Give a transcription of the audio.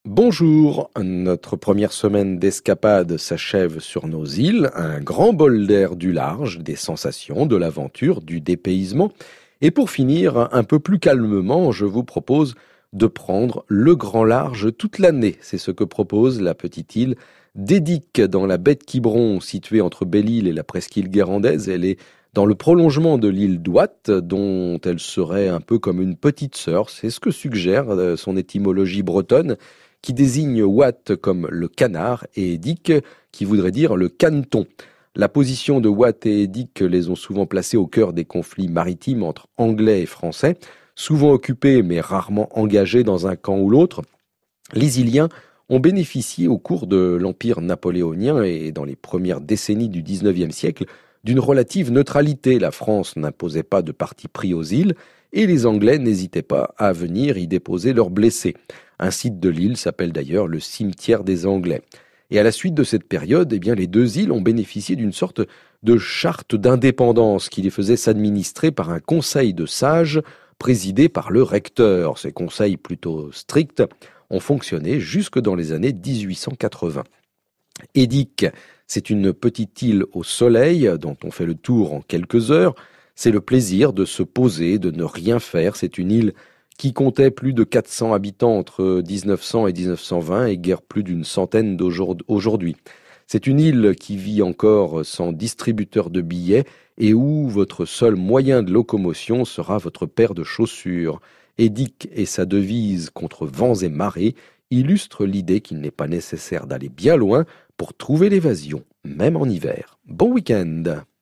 Bonjour, notre première semaine d'escapade s'achève sur nos îles, un grand bol d'air du large, des sensations, de l'aventure, du dépaysement. Et pour finir, un peu plus calmement, je vous propose de prendre le grand large toute l'année. C'est ce que propose la petite île d'Edic dans la baie de Quiberon, située entre Belle-Île et la presqu'île guérandaise. Elle est dans le prolongement de l'île d'Ouate, dont elle serait un peu comme une petite sœur. C'est ce que suggère son étymologie bretonne, qui désigne Watt comme le canard et Edic qui voudrait dire le caneton. La position de Watt et Edic les ont souvent placés au cœur des conflits maritimes entre Anglais et Français, souvent occupés mais rarement engagés dans un camp ou l'autre. Les Iliens ont bénéficié au cours de l'Empire napoléonien et dans les premières décennies du XIXe siècle d'une relative neutralité. La France n'imposait pas de parti pris aux îles et les Anglais n'hésitaient pas à venir y déposer leurs blessés. Un site de l'île s'appelle d'ailleurs le cimetière des Anglais. Et à la suite de cette période, les deux îles ont bénéficié d'une sorte de charte d'indépendance qui les faisait s'administrer par un conseil de sages présidé par le recteur. Ces conseils plutôt stricts ont fonctionné jusque dans les années 1880. Edic, c'est une petite île au soleil dont on fait le tour en quelques heures. C'est le plaisir de se poser, de ne rien faire. C'est une île qui comptait plus de 400 habitants entre 1900 et 1920 et guère plus d'une centaine aujourd'hui. C'est une île qui vit encore sans distributeur de billets et où votre seul moyen de locomotion sera votre paire de chaussures. Edic et sa devise contre vents et marées illustrent l'idée qu'il n'est pas nécessaire d'aller bien loin pour trouver l'évasion, même en hiver. Bon week-end!